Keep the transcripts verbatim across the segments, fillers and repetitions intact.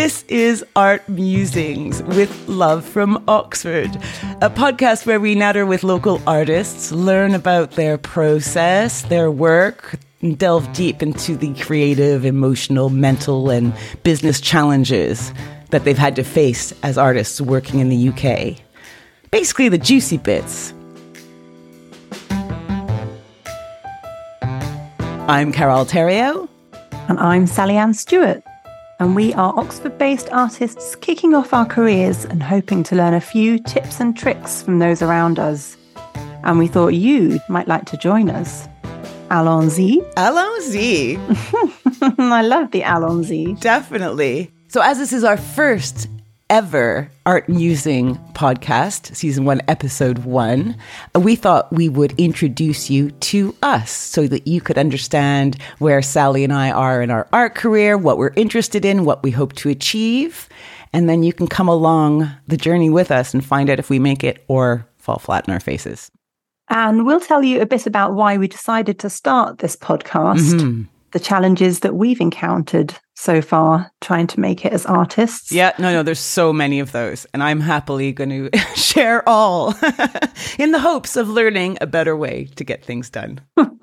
This is Art Musings with Love from Oxford, a podcast where we natter with local artists, learn about their process, their work, and delve deep into the creative, emotional, mental, and business challenges that they've had to face as artists working in the U K. Basically, the juicy bits. I'm Carol Theriault. And I'm Sally-Anne Stewart. And we are Oxford-based artists kicking off our careers and hoping to learn a few tips and tricks from those around us. And we thought you might like to join us. Allons-y. Allons-y. I love the allons-y. Definitely. So as this is our first ever Art Musing podcast, season one, episode one, we thought we would introduce you to us so that you could understand where Sally and I are in our art career, what we're interested in, what we hope to achieve. And then you can come along the journey with us and find out if we make it or fall flat in our faces. And we'll tell you a bit about why we decided to start this podcast, mm-hmm. the challenges that we've encountered so far trying to make it as artists. Yeah, no, no, there's so many of those. And I'm happily going to share all in the hopes of learning a better way to get things done.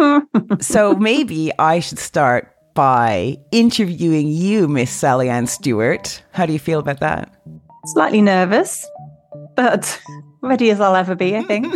So maybe I should start by interviewing you, Miss Sally-Anne Stewart. How do you feel about that? Slightly nervous, but ready as I'll ever be, I think.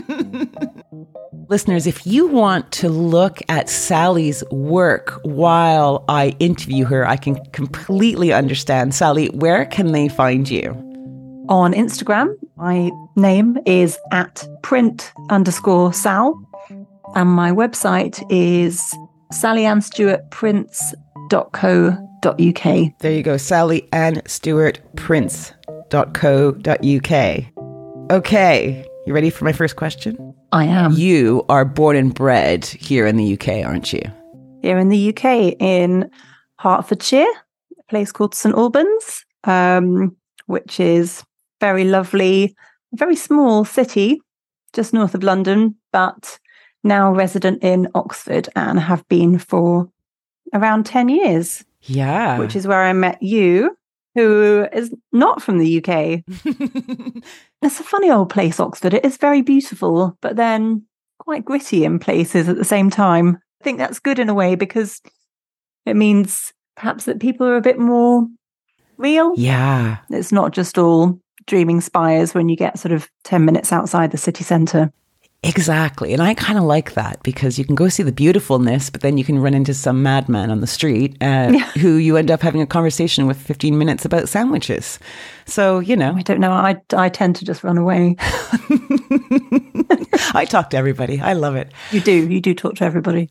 Listeners, if you want to look at Sally's work while I interview her, I can completely understand. Sally, where can they find you? On Instagram, my name is at print underscore Sal, and my website is sally ann stewart prints dot co dot uk. There you go, sally ann stewart prints dot co dot uk. Okay, you ready for my first question? I am. You are born and bred here in the U K, aren't you? Here in the U K, in Hertfordshire, a place called St Albans, um, which is very lovely, very small city, just north of London, but now resident in Oxford and have been for around ten years. Yeah. Which is where I met you, who is not from the U K. It's a funny old place, Oxford. It is very beautiful, but then quite gritty in places at the same time. I think that's good in a way because it means perhaps that people are a bit more real. Yeah. It's not just all dreaming spires when you get sort of ten minutes outside the city centre. Exactly. And I kind of like that because you can go see the beautifulness, but then you can run into some madman on the street uh, yeah. who you end up having a conversation with fifteen minutes about sandwiches. So, you know. I don't know. I, I tend to just run away. I talk to everybody. I love it. You do. You do talk to everybody.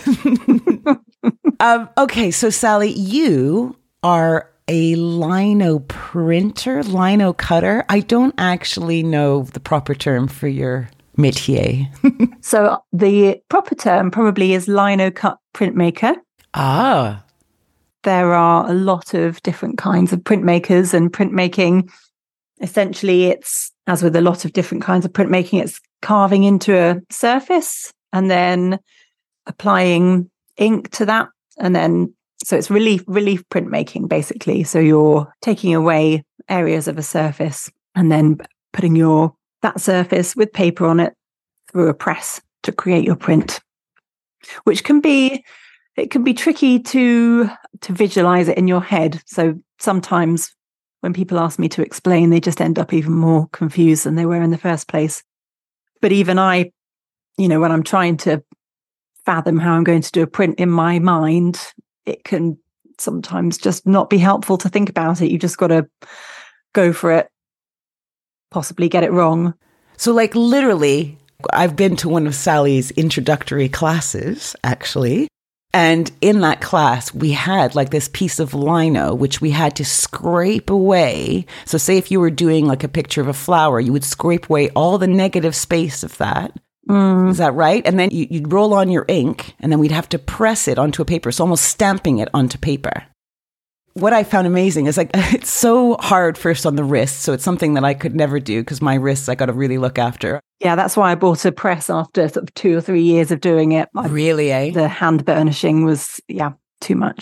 um, okay. So, Sally, you are a lino printer, lino cutter. I don't actually know the proper term for your métier. So the proper term probably is lino cut printmaker. Ah. There are a lot of different kinds of printmakers, and printmaking, essentially it's, as with a lot of different kinds of printmaking, it's carving into a surface and then applying ink to that. And then, so it's relief, relief printmaking, basically. So you're taking away areas of a surface and then putting your that surface with paper on it through a press to create your print, which can be, it can be tricky to, to visualize it in your head. So sometimes when people ask me to explain, they just end up even more confused than they were in the first place. But even I, you know, when I'm trying to fathom how I'm going to do a print in my mind, it can sometimes just not be helpful to think about it. You just got to go for it. Possibly get it wrong. So like literally, I've been to one of Sally's introductory classes, actually. And in that class, we had like this piece of lino, which we had to scrape away. So say if you were doing like a picture of a flower, you would scrape away all the negative space of that. Mm. Is that right? And then you, you'd roll on your ink and then we'd have to press it onto a paper. So almost stamping it onto paper. What I found amazing is like, it's so hard first on the wrists. So it's something that I could never do because my wrists, I got to really look after. Yeah, that's why I bought a press after sort of two or three years of doing it. Really, eh? The hand burnishing was, yeah, too much.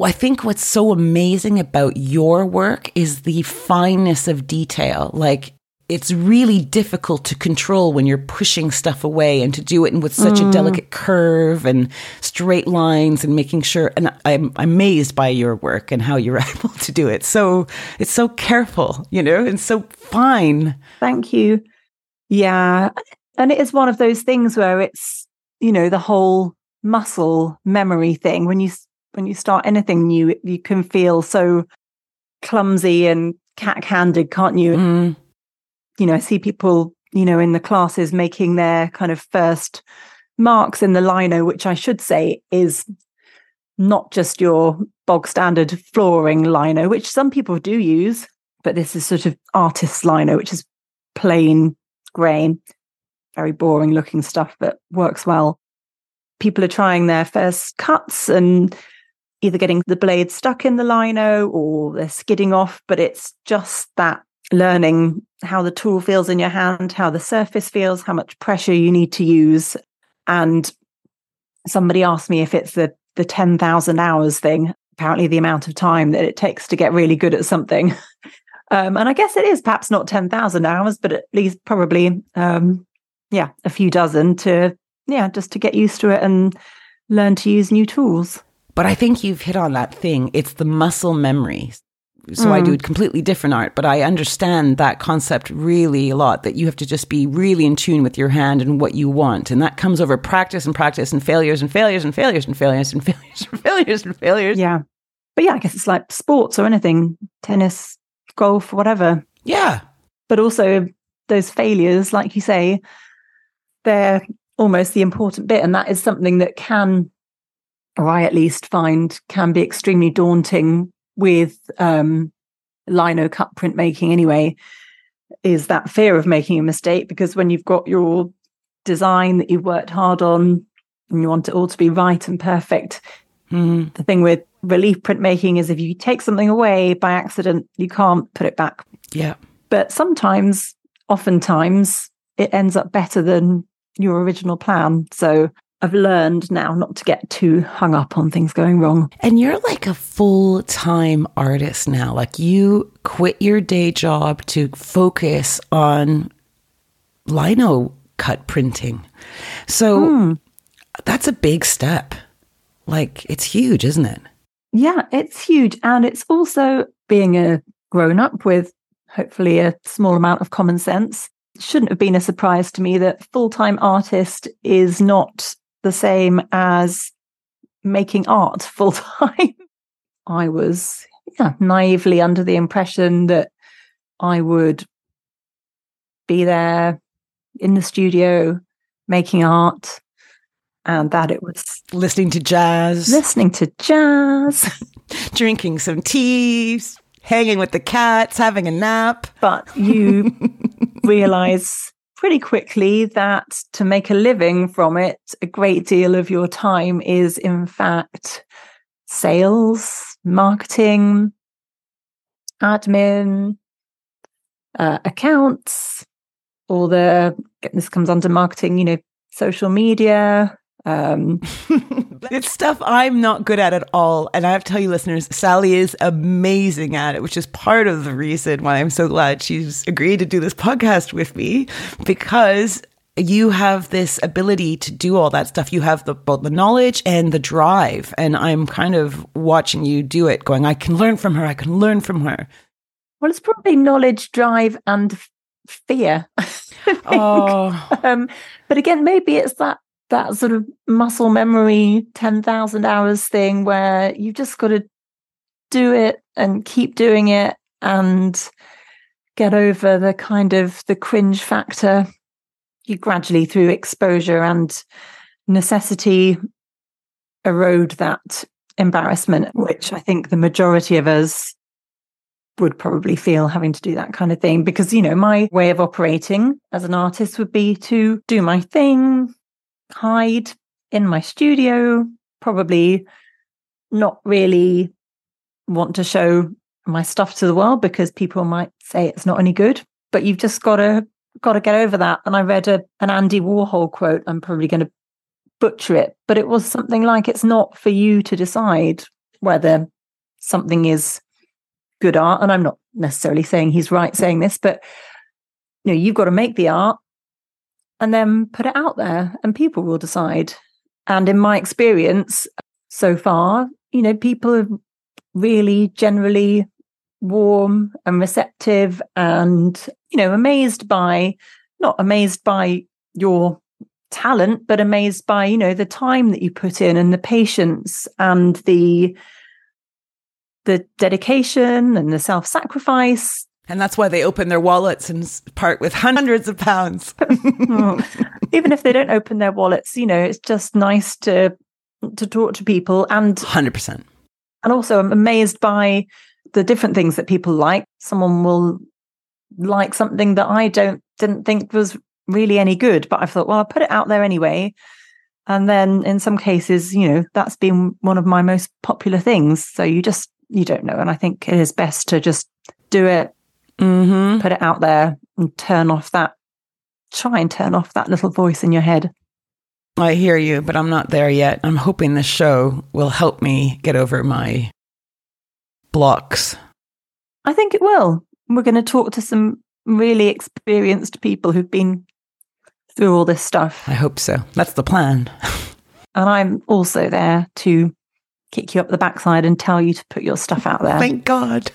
Well, I think what's so amazing about your work is the fineness of detail. Like, it's really difficult to control when you're pushing stuff away, and to do it with such mm. a delicate curve and straight lines and making sure. And I'm amazed by your work and how you're able to do it. So it's so careful, you know, and so fine. Thank you. Yeah. And it is one of those things where it's, you know, the whole muscle memory thing. When you when you start anything new, you can feel so clumsy and cack-handed, can't you? Mm. You know, I see people, you know, in the classes making their kind of first marks in the lino, which I should say is not just your bog standard flooring lino, which some people do use, but this is sort of artist's lino, which is plain grey, very boring looking stuff, but works well. People are trying their first cuts and either getting the blade stuck in the lino or they're skidding off, but it's just that learning how the tool feels in your hand, how the surface feels, how much pressure you need to use. And somebody asked me if it's the, the ten thousand hours thing, apparently the amount of time that it takes to get really good at something. um, and I guess it is perhaps not ten thousand hours, but at least probably, um, yeah, a few dozen to, yeah, just to get used to it and learn to use new tools. But I think you've hit on that thing. It's the muscle memory. So mm. I do completely different art, but I understand that concept really a lot, that you have to just be really in tune with your hand and what you want. And that comes over practice and practice and failures and failures and failures and failures and failures and failures and failures. Yeah. But yeah, I guess it's like sports or anything, tennis, golf, whatever. Yeah. But also those failures, like you say, they're almost the important bit. And that is something that can, or I at least find, can be extremely daunting with um, lino cut printmaking anyway, is that fear of making a mistake. Because when you've got your design that you've worked hard on and you want it all to be right and perfect, mm. the thing with relief printmaking is if you take something away by accident, you can't put it back. Yeah. But sometimes, oftentimes, it ends up better than your original plan. So I've learned now not to get too hung up on things going wrong. And you're like a full-time artist now. Like, you quit your day job to focus on lino cut printing. So hmm. that's a big step. Like, it's huge, isn't it? Yeah, it's huge. And it's also being a grown-up with hopefully a small amount of common sense. It shouldn't have been a surprise to me that full-time artist is not the same as making art full time. I was yeah, naively under the impression that I would be there in the studio making art, and that it was listening to jazz, listening to jazz, drinking some teas, hanging with the cats, having a nap. But you realize pretty quickly that to make a living from it, a great deal of your time is, in fact, sales, marketing, admin, uh, accounts, all the, this comes under marketing, you know, social media. Um, it's stuff I'm not good at at all. And I have to tell you, listeners, Sally is amazing at it, which is part of the reason why I'm so glad she's agreed to do this podcast with me, because you have this ability to do all that stuff. You have the, both the knowledge and the drive. And I'm kind of watching you do it, going, I can learn from her. I can learn from her. Well, it's probably knowledge, drive, and fear. Oh. um, but again, maybe it's that that sort of muscle memory, ten thousand hours thing where you've just got to do it and keep doing it and get over the kind of the cringe factor. You gradually, through exposure and necessity, erode that embarrassment, which I think the majority of us would probably feel having to do that kind of thing. Because, you know, my way of operating as an artist would be to do my thing, hide in my studio, probably not really want to show my stuff to the world because people might say it's not any good. But you've just got to got to get over that. And I read a, an Andy Warhol quote. I'm probably going to butcher it, but it was something like, it's not for you to decide whether something is good art. And I'm not necessarily saying he's right saying this, but you know, you've got to make the art and then put it out there and people will decide. And in my experience so far, you know, people are really generally warm and receptive and, you know, amazed by, not amazed by your talent, but amazed by, you know, the time that you put in and the patience and the the dedication and the self-sacrifice. And that's why they open their wallets and part with hundreds of pounds. Even if they don't open their wallets, you know, it's just nice to to talk to people. And one hundred percent. And also I'm amazed by the different things that people like. Someone will like something that I don't didn't think was really any good, but I thought, well, I'll put it out there anyway. And then in some cases, you know, that's been one of my most popular things. So you just, you don't know. And I think it is best to just do it, mm-hmm. put it out there and turn off that, try and turn off that little voice in your head. I hear you, but I'm not there yet. I'm hoping this show will help me get over my blocks. I think it will. We're going to talk to some really experienced people who've been through all this stuff. I hope so. That's the plan. And I'm also there to kick you up the backside and tell you to put your stuff out there. Thank God.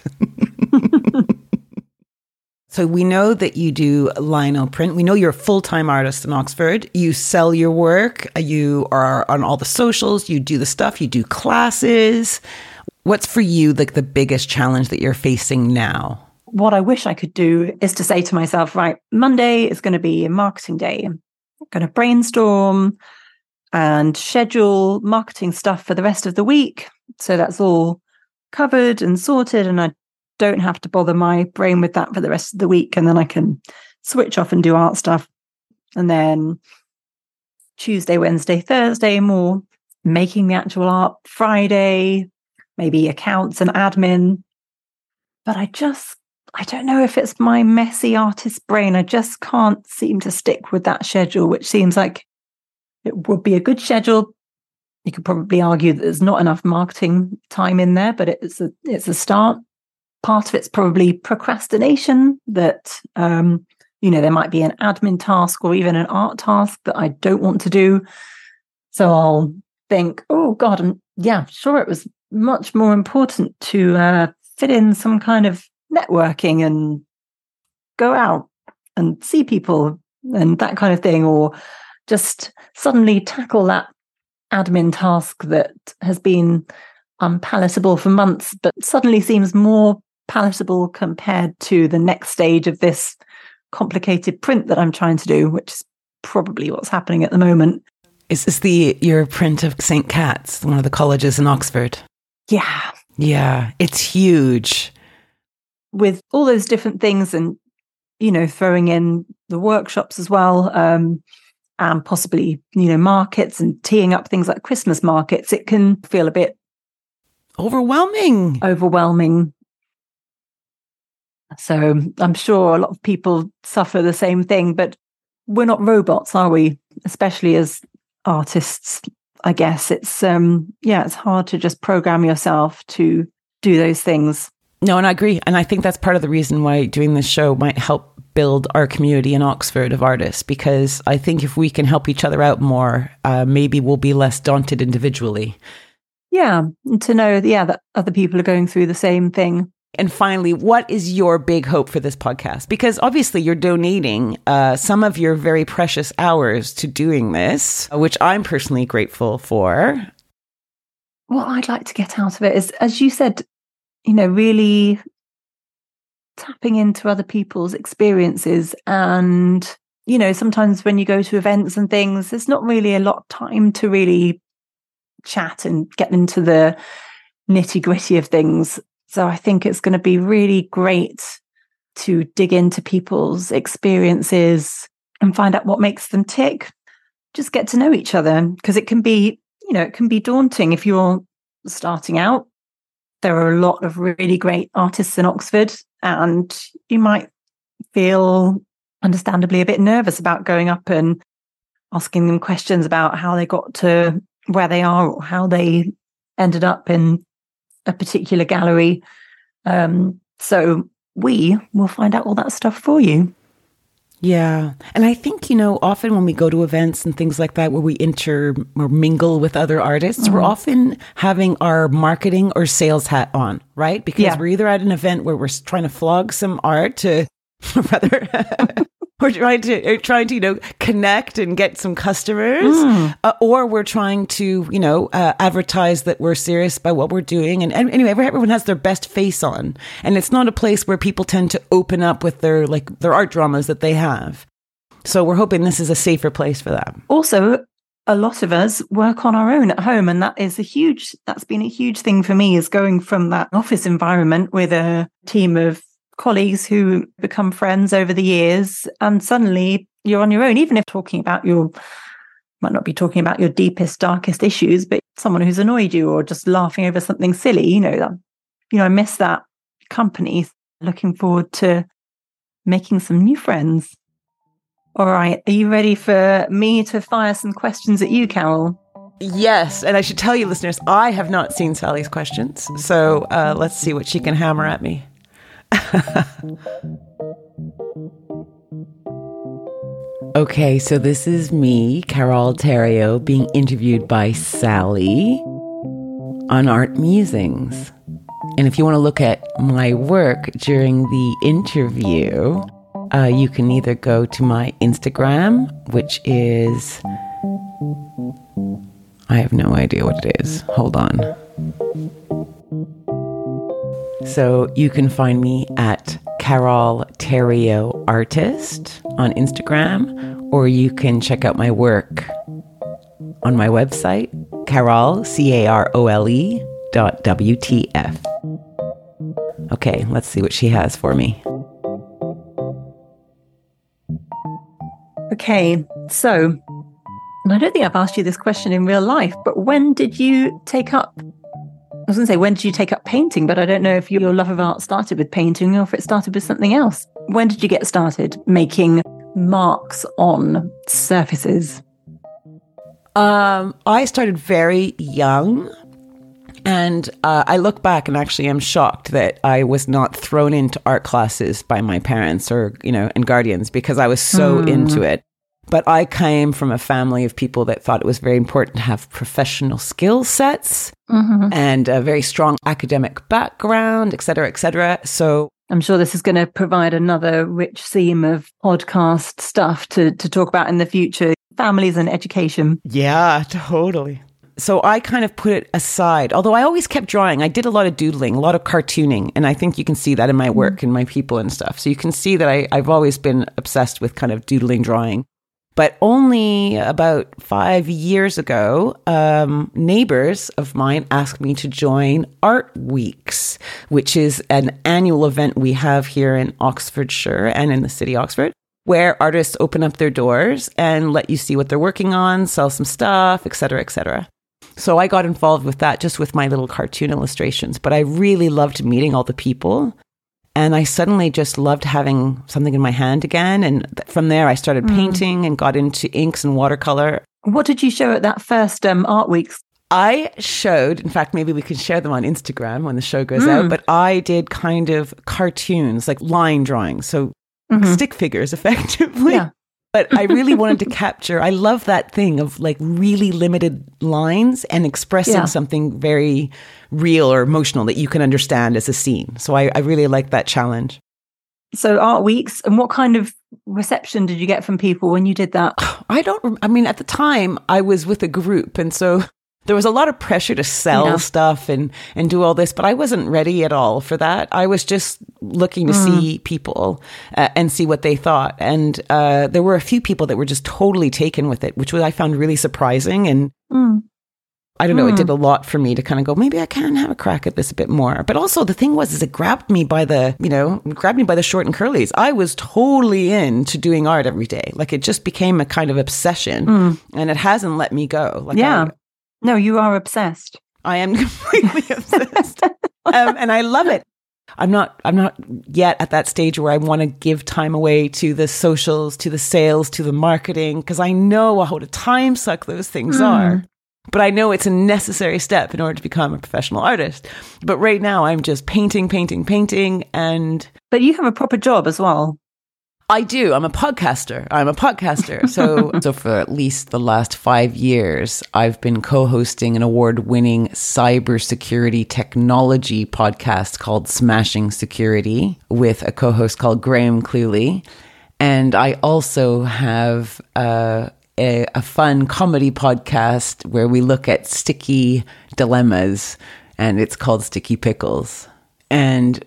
So we know that you do lino print. We know you're a full-time artist in Oxford. You sell your work. You are on all the socials. You do the stuff. You do classes. What's for you like the biggest challenge that you're facing now? What I wish I could do is to say to myself, right, Monday is going to be a marketing day. I'm going to brainstorm and schedule marketing stuff for the rest of the week. So that's all covered and sorted. And I don't have to bother my brain with that for the rest of the week. And then I can switch off and do art stuff. And then Tuesday, Wednesday, Thursday, more making the actual art. Friday, maybe accounts and admin. But I just, I don't know if it's my messy artist brain. I just can't seem to stick with that schedule, which seems like it would be a good schedule. You could probably argue that there's not enough marketing time in there, but it's a it's a start. Part of it's probably procrastination that, um, you know, there might be an admin task or even an art task that I don't want to do. So I'll think, oh, God, I'm, yeah, sure, it was much more important to uh, fit in some kind of networking and go out and see people and that kind of thing, or just suddenly tackle that admin task that has been unpalatable for months, but suddenly seems more palatable compared to the next stage of this complicated print that I'm trying to do, which is probably what's happening at the moment. Is this the your print of Saint Cat's, one of the colleges in Oxford? Yeah. Yeah, it's huge. With all those different things and, you know, throwing in the workshops as well, um, and possibly, you know, markets and teeing up things like Christmas markets, it can feel a bit overwhelming. Overwhelming. So I'm sure a lot of people suffer the same thing, but we're not robots, are we? Especially as artists, I guess it's, um, yeah, it's hard to just program yourself to do those things. No, and I agree. And I think that's part of the reason why doing this show might help build our community in Oxford of artists, because I think if we can help each other out more, uh, maybe we'll be less daunted individually. Yeah, and to know, yeah, that other people are going through the same thing. And finally, what is your big hope for this podcast? Because obviously you're donating uh, some of your very precious hours to doing this, which I'm personally grateful for. What I'd like to get out of it is, as you said, you know, really tapping into other people's experiences. And, you know, sometimes when you go to events and things, there's not really a lot of time to really chat and get into the nitty gritty of things. So I think it's going to be really great to dig into people's experiences and find out what makes them tick. Just get to know each other, because it can be, you know, it can be daunting if you're starting out. There are a lot of really great artists in Oxford, and you might feel understandably a bit nervous about going up and asking them questions about how they got to where they are or how they ended up in a particular gallery. Um, so we will find out all that stuff for you. Yeah. And I think, you know, often when we go to events and things like that, where we inter or mingle with other artists, mm-hmm. we're often having our marketing or sales hat on, right? Because yeah. we're either at an event where we're trying to flog some art to rather, we're trying to, or trying to, you know, connect and get some customers, mm. uh, or we're trying to, you know, uh, advertise that we're serious about what we're doing. And, and anyway, everyone has their best face on, and it's not a place where people tend to open up with their, like, their art dramas that they have. So we're hoping this is a safer place for that. Also, a lot of us work on our own at home, and that is a huge, that's been a huge thing for me, is going from that office environment with a team of colleagues who become friends over the years, and suddenly you're on your own, even if talking about your, might not be talking about your deepest, darkest issues, but someone who's annoyed you or just laughing over something silly, you know, that, you know, I miss that company. Looking forward to making some new friends. All right. Are you ready for me to fire some questions at you, Carol? Yes. And I should tell you, listeners, I have not seen Sally's questions. So uh, let's see what she can hammer at me. Okay, so this is me, Carol Theriault, being interviewed by Sally on Art Musings. And if you want to look at my work during the interview, uh, you can either go to my Instagram, which is... I have no idea what it is. Hold on. So you can find me at Carol Theriault Artist on Instagram, or you can check out my work on my website, Carol, C A R O L E dot W T F. Okay, let's see what she has for me. Okay, so, and I don't think I've asked you this question in real life, but when did you take up I was going to say, when did you take up painting? But I don't know if your love of art started with painting or if it started with something else. When did you get started making marks on surfaces? Um, I started very young. And uh, I look back and actually am shocked that I was not thrown into art classes by my parents or, you know, and guardians, because I was so mm. into it. But I came from a family of people that thought it was very important to have professional skill sets mm-hmm. and a very strong academic background, et cetera, et cetera. So I'm sure this is going to provide another rich theme of podcast stuff to, to talk about in the future, families and education. Yeah, totally. So I kind of put it aside, although I always kept drawing. I did a lot of doodling, a lot of cartooning. And I think you can see that in my work and my people and stuff. So you can see that I, I've always been obsessed with kind of doodling, drawing. But only about five years ago, um, neighbors of mine asked me to join Art Weeks, which is an annual event we have here in Oxfordshire and in the city Oxford, where artists open up their doors and let you see what they're working on, sell some stuff, et cetera, et cetera. So I got involved with that just with my little cartoon illustrations. But I really loved meeting all the people. And I suddenly just loved having something in my hand again. And from there, I started mm. painting and got into inks and watercolor. What did you show at that first um, Art Weeks? I showed, in fact, maybe we can share them on Instagram when the show goes mm. out, but I did kind of cartoons, like line drawings. So mm-hmm. stick figures, effectively. Yeah. But I really wanted to capture, I love that thing of like really limited lines and expressing yeah. something very real or emotional that you can understand as a scene. So I, I really like that challenge. So Art Weeks, and what kind of reception did you get from people when you did that? I don't, I mean, at the time I was with a group, and so there was a lot of pressure to sell yeah. stuff and, and do all this, but I wasn't ready at all for that. I was just looking to mm. see people uh, and see what they thought. And uh, there were a few people that were just totally taken with it, which was, I found really surprising. And mm. I don't know, mm. it did a lot for me to kind of go, maybe I can have a crack at this a bit more. But also the thing was, is it grabbed me by the, you know, grabbed me by the short and curlies. I was totally into doing art every day. Like it just became a kind of obsession mm. and it hasn't let me go. Like yeah. I, No, you are obsessed. I am completely obsessed. Um, and I love it. I'm not I'm not yet at that stage where I want to give time away to the socials, to the sales, to the marketing, because I know how to time suck those things mm. are. But I know it's a necessary step in order to become a professional artist. But right now I'm just painting, painting, painting. And But you have a proper job as well. I do. I'm a podcaster. I'm a podcaster. So, so for at least the last five years, I've been co-hosting an award-winning cybersecurity technology podcast called Smashing Security with a co-host called Graham Cluley. And I also have uh, a, a fun comedy podcast where we look at sticky dilemmas, and it's called Sticky Pickles. And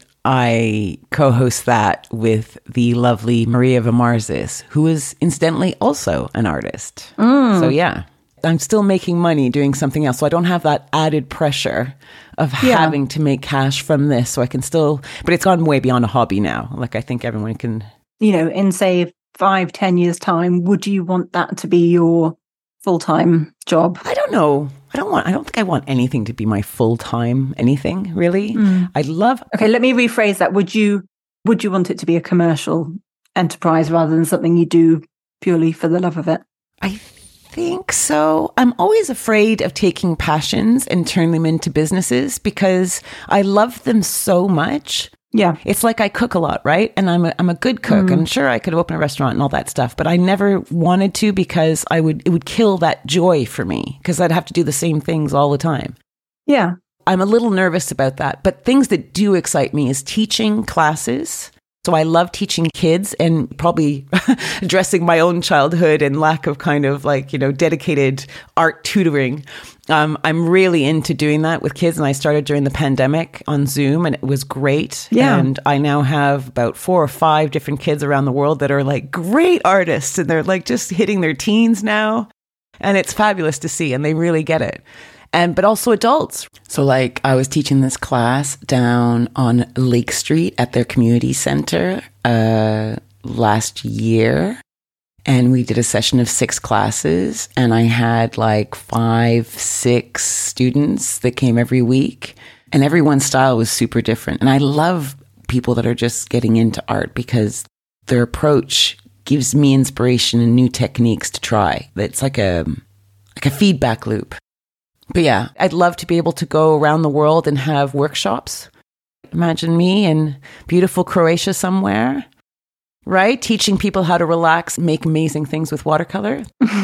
I co-host that with the lovely Maria Vamarzis, who is incidentally also an artist. Mm. So yeah, I'm still making money doing something else. So I don't have that added pressure of yeah. having to make cash from this. So I can still, but it's gone way beyond a hobby now. Like I think everyone can. You know, in say five, ten years time, would you want that to be your full-time job? I don't know. I don't want, I don't think I want anything to be my full-time anything, really. Mm. I'd love. Okay, let me rephrase that. Would you, would you want it to be a commercial enterprise rather than something you do purely for the love of it? I think so. I'm always afraid of taking passions and turning them into businesses because I love them so much. Yeah. It's like I cook a lot, right? And I'm a, I'm a good cook. Mm. And sure, I could open a restaurant and all that stuff, but I never wanted to because I would, it would kill that joy for me because I'd have to do the same things all the time. Yeah. I'm a little nervous about that. But things that do excite me is teaching classes. So I love teaching kids and probably addressing my own childhood and lack of kind of like, you know, dedicated art tutoring. Um, I'm really into doing that with kids. And I started during the pandemic on Zoom and it was great. Yeah. And I now have about four or five different kids around the world that are like great artists and they're like just hitting their teens now. And it's fabulous to see and they really get it. And, but also adults. So like I was teaching this class down on Lake Street at their community center uh, last year. And we did a session of six classes and I had like five, six students that came every week and everyone's style was super different. And I love people that are just getting into art because their approach gives me inspiration and new techniques to try. It's like a, like a feedback loop. But yeah, I'd love to be able to go around the world and have workshops. Imagine me in beautiful Croatia somewhere, right? Teaching people how to relax, make amazing things with watercolor.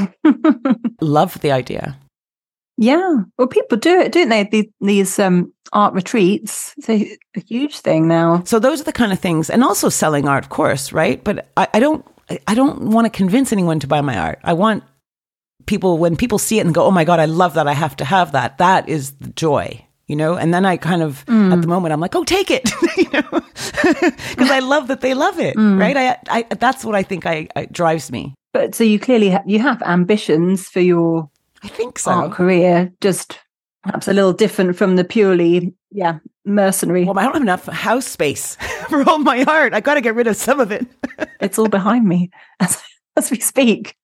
Love the idea. Yeah. Well, people do it, don't they? These, these um, art retreats, it's a, a huge thing now. So those are the kind of things, and also selling art, of course, right? But I, I don't, I don't want to convince anyone to buy my art. I want people, when people see it and go, oh my God, I love that. I have to have that. That is the joy, you know? And then I kind of, mm. at the moment, I'm like, oh, take it, you know? Because I love that they love it, mm. right? I, I, that's what I think I, I drives me. But so you clearly, ha- you have ambitions for your I think so. art career, just perhaps a little different from the purely, yeah, mercenary. Well, I don't have enough house space for all my art. I got to get rid of some of it. It's all behind me as, as we speak.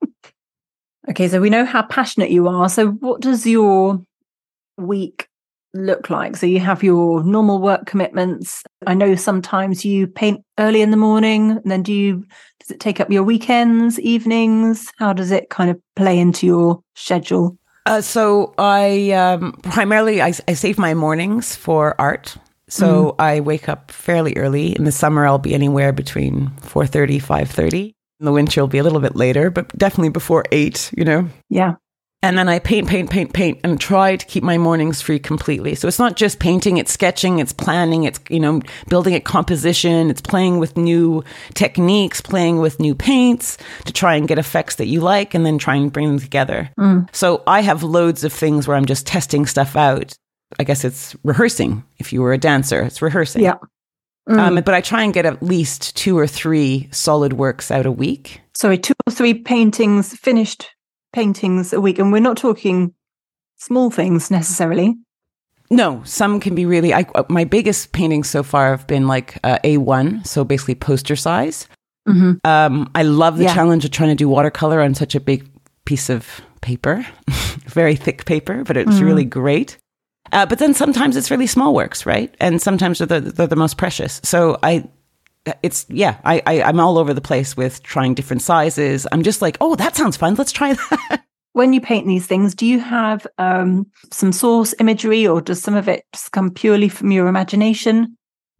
Okay, so we know how passionate you are. So what does your week look like? So you have your normal work commitments. I know sometimes you paint early in the morning, and then do you, does it take up your weekends, evenings? How does it kind of play into your schedule? Uh, so I um, primarily, I, I save my mornings for art. So mm. I wake up fairly early. In the summer, I'll be anywhere between four thirty, five thirty. In the winter, will be a little bit later, but definitely before eight, you know? Yeah. And then I paint, paint, paint, paint, and try to keep my mornings free completely. So it's not just painting, it's sketching, it's planning, it's, you know, building a composition, it's playing with new techniques, playing with new paints to try and get effects that you like and then try and bring them together. Mm. So I have loads of things where I'm just testing stuff out. I guess it's rehearsing. If you were a dancer, it's rehearsing. Yeah. Mm. Um, but I try and get at least two or three solid works out a week. Sorry, two or three paintings, finished paintings a week. And we're not talking small things necessarily. No, some can be really, I, my biggest paintings so far have been like uh, A one, so basically poster size. Mm-hmm. Um, I love the yeah. challenge of trying to do watercolor on such a big piece of paper, very thick paper, but it's mm. really great. Uh, but then sometimes it's really small works, right? And sometimes they're the, they're the most precious. So I, it's, yeah, I, I, I'm all over the place with trying different sizes. I'm just like, oh, that sounds fun. Let's try that. when you paint these things, do you have um, some source imagery, or does some of it just come purely from your imagination?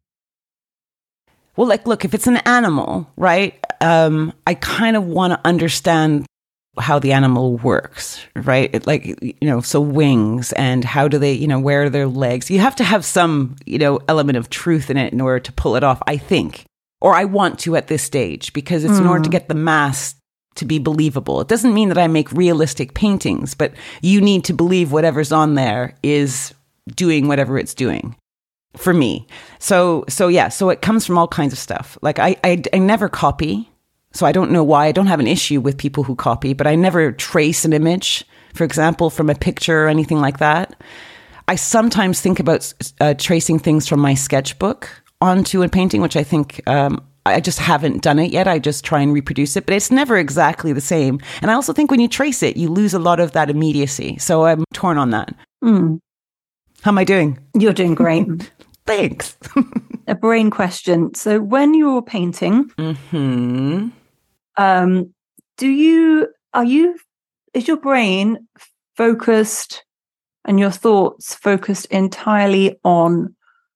Well, like, look, if it's an animal, right, um, I kind of want to understand how the animal works, right? It, like, you know, so wings, and how do they, you know, where are their legs? You have to have some, you know, element of truth in it in order to pull it off, I think. Or I want to at this stage, because it's mm. in order to get the mass to be believable. It doesn't mean that I make realistic paintings, but you need to believe whatever's on there is doing whatever it's doing for me. So, so yeah, so it comes from all kinds of stuff. Like I, I, I never copy. So I don't know why. I don't have an issue with people who copy, but I never trace an image, for example, from a picture or anything like that. I sometimes think about uh, tracing things from my sketchbook onto a painting, which I think, um, I just haven't done it yet. I just try and reproduce it, but it's never exactly the same. And I also think when you trace it, you lose a lot of that immediacy. So I'm torn on that. Mm. How am I doing? You're doing great. Thanks. A brain question. So when you're painting, mm-hmm. um, do you, are you, is your brain focused and your thoughts focused entirely on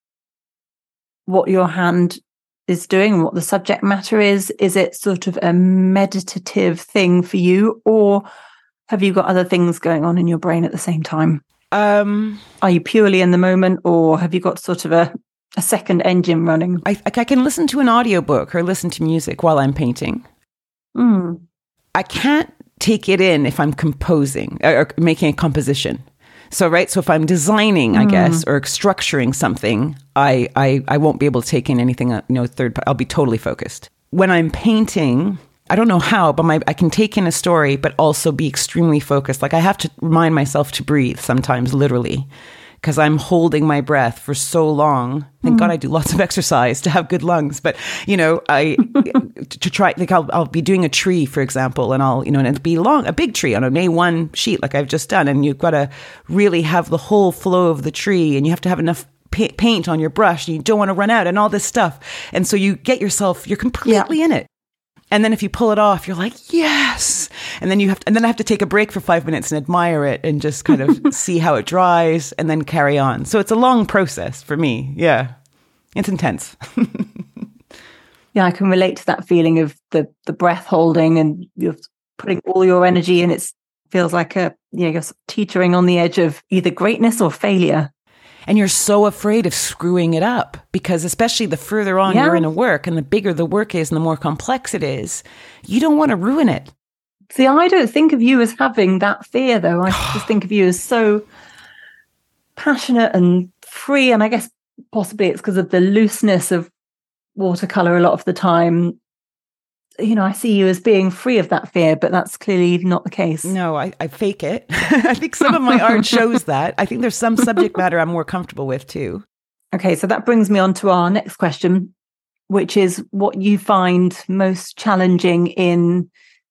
what your hand is doing and what the subject matter is? Is it sort of a meditative thing for you, or have you got other things going on in your brain at the same time? Um, Are you purely in the moment, or have you got sort of a, a second engine running? I, I can listen to an audiobook or listen to music while I'm painting. Mm. I can't take it in if I'm composing or, or making a composition. So, right. So if I'm designing, I mm. guess, or structuring something, I, I, I won't be able to take in anything, you know, third, I'll be totally focused. When I'm painting, I don't know how, but my, I can take in a story, but also be extremely focused. Like I have to remind myself to breathe sometimes, literally, because I'm holding my breath for so long. Thank mm. God I do lots of exercise to have good lungs. But, you know, I, to try, like I'll, I'll be doing a tree, for example, and I'll, you know, and it'll be long, a big tree on an A one sheet, like I've just done. And you've got to really have the whole flow of the tree, and you have to have enough pa- paint on your brush, and you don't want to run out and all this stuff. And so you get yourself, you're completely yeah. in it. And then if you pull it off, you're like, yes. And then you have to, and then I have to take a break for five minutes and admire it and just kind of see how it dries and then carry on. So it's a long process for me. Yeah. It's intense. Yeah, I can relate to that feeling of the, the breath holding, and you're putting all your energy in. It feels like a, yeah, you're teetering on the edge of either greatness or failure. And you're so afraid of screwing it up, because especially the further on yeah. you're in a work and the bigger the work is and the more complex it is, you don't want to ruin it. See, I don't think of you as having that fear, though. I just think of you as so passionate and free. And I guess possibly it's because of the looseness of watercolor a lot of the time. You know, I see you as being free of that fear, but that's clearly not the case. No, I, I fake it. I think some of my art shows that. I think there's some subject matter I'm more comfortable with too. Okay, so that brings me on to our next question, which is what you find most challenging in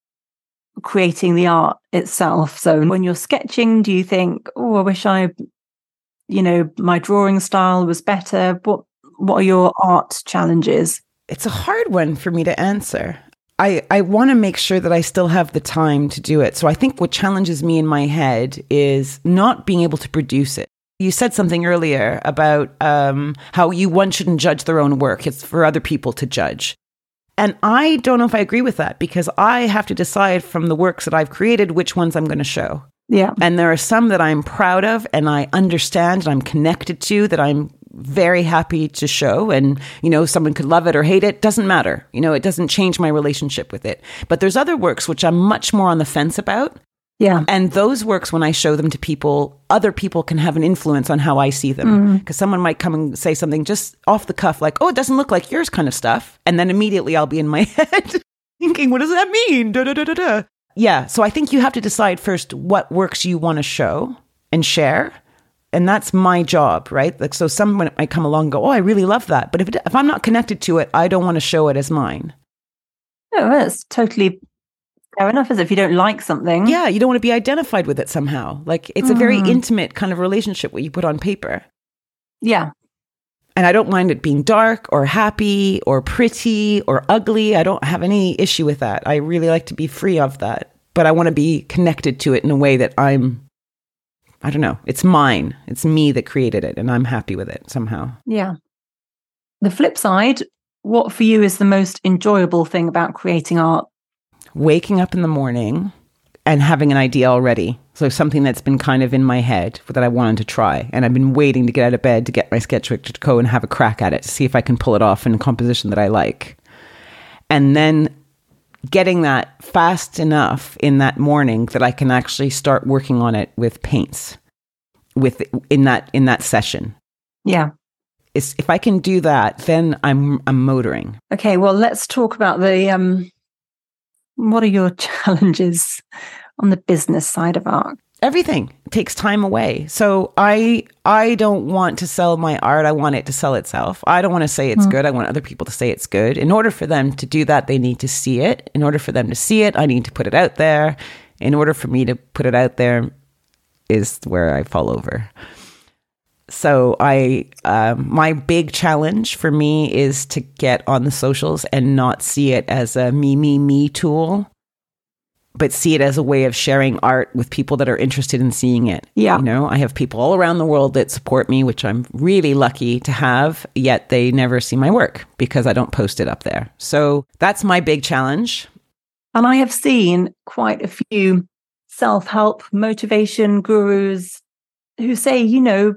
creating the art itself. So when you're sketching, do you think, oh, I wish I, you know, my drawing style was better? What What are your art challenges? It's a hard one for me to answer. I, I want to make sure that I still have the time to do it. So I think what challenges me in my head is not being able to produce it. You said something earlier about um, how you one shouldn't judge their own work. It's for other people to judge. And I don't know if I agree with that, because I have to decide from the works that I've created which ones I'm going to show. Yeah. And there are some that I'm proud of and I understand and I'm connected to, that I'm very happy to show. And, you know, someone could love it or hate it. Doesn't matter. You know, it doesn't change my relationship with it. But there's other works which I'm much more on the fence about. Yeah. And those works, when I show them to people, other people can have an influence on how I see them. Because mm. someone might come and say something just off the cuff, like, oh, it doesn't look like yours kind of stuff. And then immediately I'll be in my head thinking, what does that mean? Da, da, da, da, da. Yeah. So I think you have to decide first what works you want to show and share. And that's my job, right? Like, so someone might come along and go, oh, I really love that. But if it, if I'm not connected to it, I don't want to show it as mine. Oh, that's totally fair enough, is it? If you don't like something. Yeah, you don't want to be identified with it somehow. Like, it's mm. a very intimate kind of relationship what you put on paper. Yeah. And I don't mind it being dark or happy or pretty or ugly. I don't have any issue with that. I really like to be free of that. but I want to be connected to it in a way that I'm, I don't know, it's mine. It's me that created it and I'm happy with it somehow. Yeah. The flip side, what for you is the most enjoyable thing about creating art? Waking up in the morning and having an idea already. So something that's been kind of in my head that I wanted to try. And I've been waiting to get out of bed to get my sketchbook to go and have a crack at it to see if I can pull it off in a composition that I like. And then getting that fast enough in that morning that I can actually start working on it with paints with in that in that session. Yeah. It's, if I can do that, then I'm I'm motoring. Okay, well, let's talk about the um what are your challenges on the business side of art? Everything takes time away. So I I don't want to sell my art. I want it to sell itself. I don't want to say it's mm. good. I want other people to say it's good. In order for them to do that, they need to see it. In order for them to see it, I need to put it out there. In order for me to put it out there is where I fall over. So I, um, my big challenge for me is to get on the socials and not see it as a me, me, me tool, but see it as a way of sharing art with people that are interested in seeing it. Yeah. You know, I have people all around the world that support me, which I'm really lucky to have, yet they never see my work because I don't post it up there. So that's my big challenge. And I have seen quite a few self-help motivation gurus who say, you know,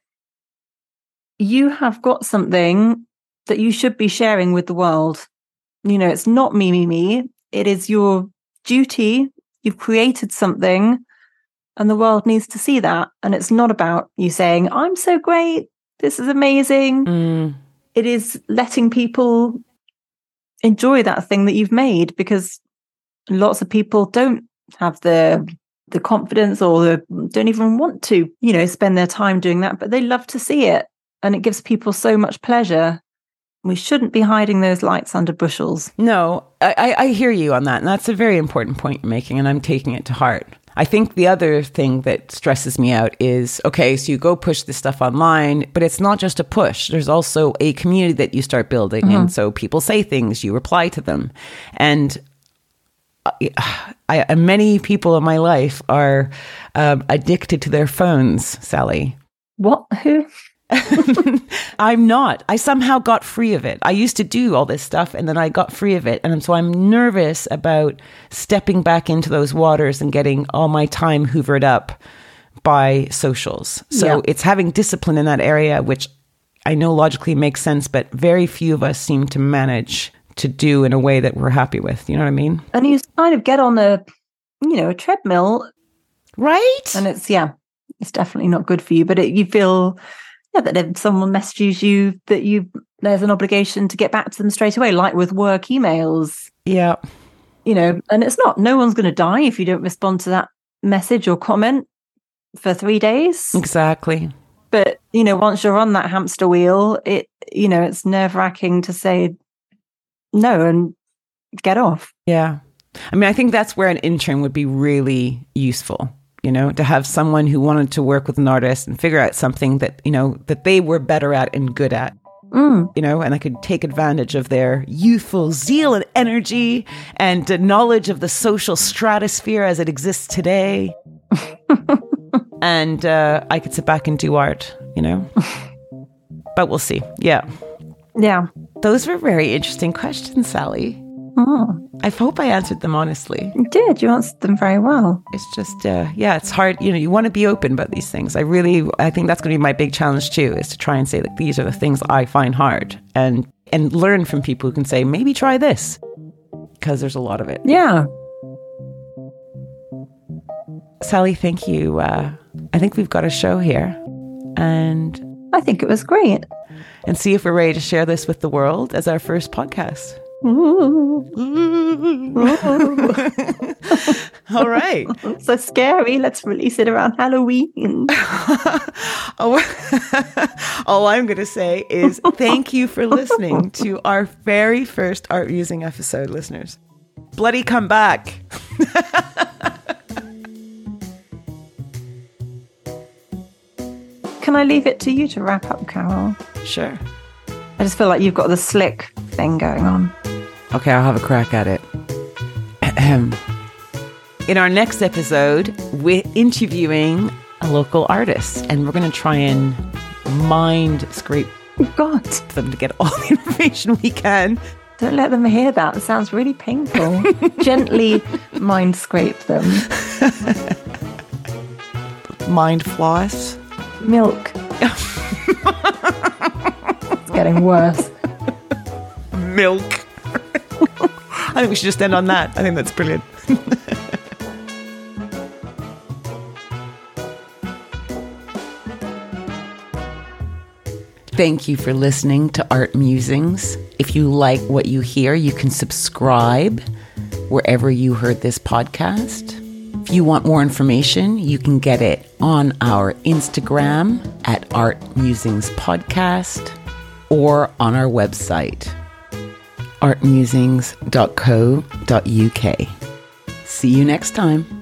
you have got something that you should be sharing with the world. You know, it's not me, me, me. It is your duty. You've created something and the world needs to see that. And it's not about you saying, I'm so great. This is amazing. Mm. It is letting people enjoy that thing that you've made, because lots of people don't have the the confidence or the, don't even want to, you know, spend their time doing that, but they love to see it. And it gives people so much pleasure. We shouldn't be hiding those lights under bushels. No, I, I hear you on that. And that's a very important point you're making. And I'm taking it to heart. I think the other thing that stresses me out is, okay, so you go push this stuff online, but it's not just a push. There's also a community that you start building. Mm-hmm. And so people say things, you reply to them. And I, I, many people in my life are um, addicted to their phones, Sally. What? Who? I'm not. I somehow got free of it. I used to do all this stuff and then I got free of it. And so I'm nervous about stepping back into those waters and getting all my time hoovered up by socials. So yeah. It's having discipline in that area, which I know logically makes sense, but very few of us seem to manage to do in a way that we're happy with. You know what I mean? And you kind of get on a, you know, a treadmill. Right. And it's, yeah, it's definitely not good for you, but it, you feel... Yeah, that if someone messages you, that you there's an obligation to get back to them straight away, like with work emails. Yeah. You know, and it's not, no one's going to die if you don't respond to that message or comment for three days. Exactly. But, you know, once you're on that hamster wheel, it, you know, it's nerve wracking to say no and get off. Yeah. I mean, I think that's where an intern would be really useful. You know, to have someone who wanted to work with an artist and figure out something that, you know, that they were better at and good at, mm. you know, and I could take advantage of their youthful zeal and energy and the knowledge of the social stratosphere as it exists today. and uh, I could sit back and do art, you know, but we'll see. Yeah. Yeah. Those were very interesting questions, Sally. Oh. I hope I answered them honestly. You did. You answered them very well. It's just, uh, yeah, it's hard. You know, you want to be open about these things. I really, I think that's going to be my big challenge too, is to try and say that these are the things I find hard and, and learn from people who can say, maybe try this, because there's a lot of it. Yeah. Sally, thank you. Uh, I think we've got a show here, and I think it was great. And see if we're ready to share this with the world as our first podcast. Ooh. All right. So scary. Let's release it around Halloween. oh, all I'm going to say is thank you for listening to our very first Art Musing episode, listeners. Bloody come back. Can I leave it to you to wrap up, Carol? Sure. I just feel like you've got the slick thing going on. Okay, I'll have a crack at it. In our next episode, we're interviewing a local artist, and we're going to try and mind scrape Oh, God. them to get all the information we can. Don't let them hear that. It sounds really painful. Gently mind scrape them. Mind floss. Milk. It's getting worse. Milk. I think we should just end on that. I think that's brilliant. Thank you for listening to Art Musings. If you like what you hear, you can subscribe wherever you heard this podcast. If you want more information, you can get it on our Instagram at Art Musings Podcast or on our website, art musings dot co dot uk. See you next time.